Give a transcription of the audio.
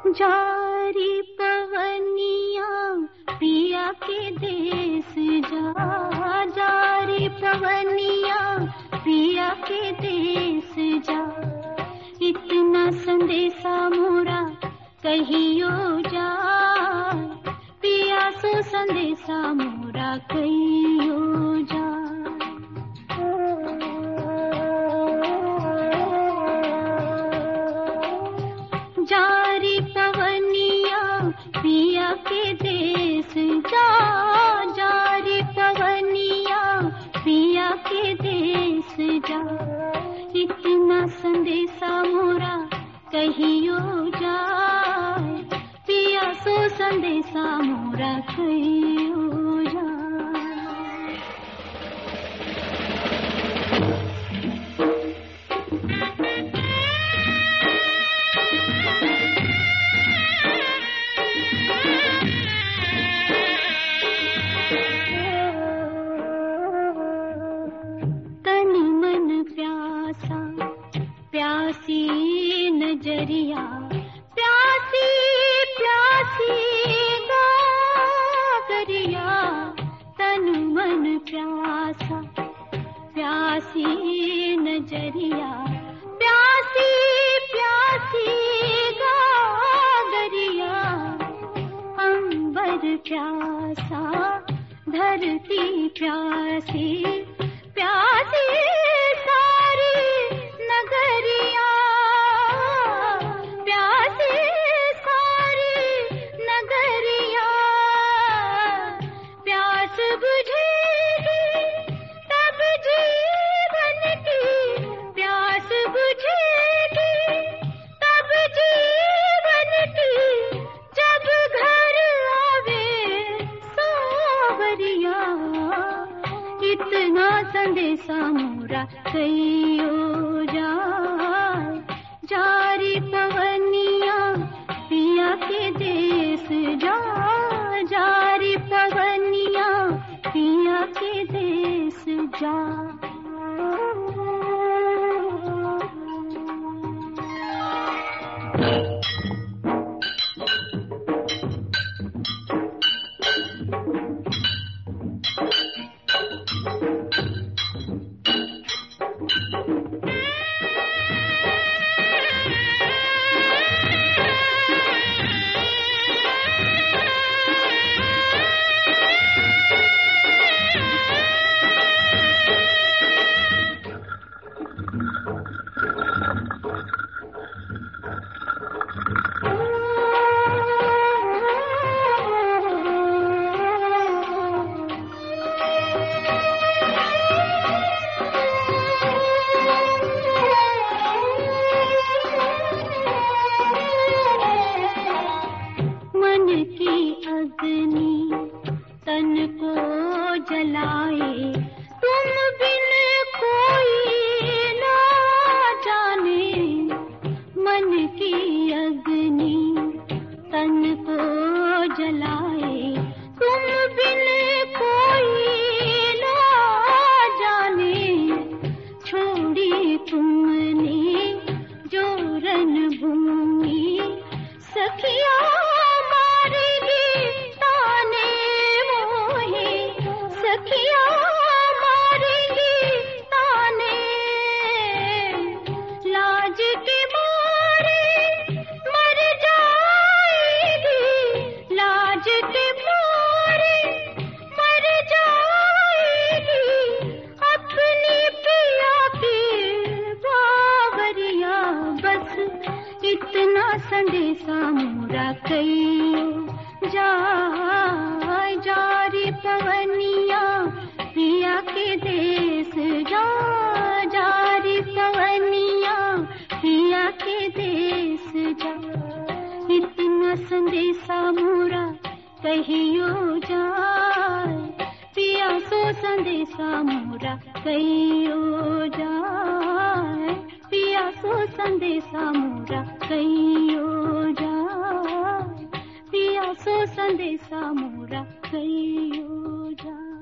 जारी पवनिया पिया के देश जा, जारी पवनिया पिया के देश जा। इतना संदेशा मोरा कहियो जा, पिया सो संदेशा मोरा कहियो जा। जारी पवनिया पिया के देश जा, जारी पवनिया पिया के देश जा। इतना संदेशा मोरा कहियो जा, पिया सो संदेशा मोरा कहियो जा। प्यासी नजरिया प्यासी प्यासी गागरिया, तन मन प्यासा प्यासी नजरिया प्यासी प्यासी गागरिया। अंबर प्यासा धरती प्यासी प्यासी नगरिया, प्यासी सारी नगरिया। प्यास बुझेगी तब जीवन की, प्यास बुझेगी तब जीवन की, जब घर आवे सावरिया। इतना संदेशा मोरा कहियो जा, जारी पवनिया पिया के देश जा, जारी पवनिया पिया के देश जा। तन को जलाए तुम बिन कोई ना जाने, मन की अग्नि तन को जलाए तुम बिन कोई ना जाने। छोड़ी तुमने जो रणभूमि सखिया संदेशा मोरा कहियो जा, जारी पवनिया पिया के देश जा, जारी पवनिया पिया के देश जा। इतना संदेशा मोरा कहियो जा, पिया सो संदेशा मोरा कहियो जा, पिया सो संदेशा मोरा कहियो जा, पिया सो संदेशा मोरा कहियो जा।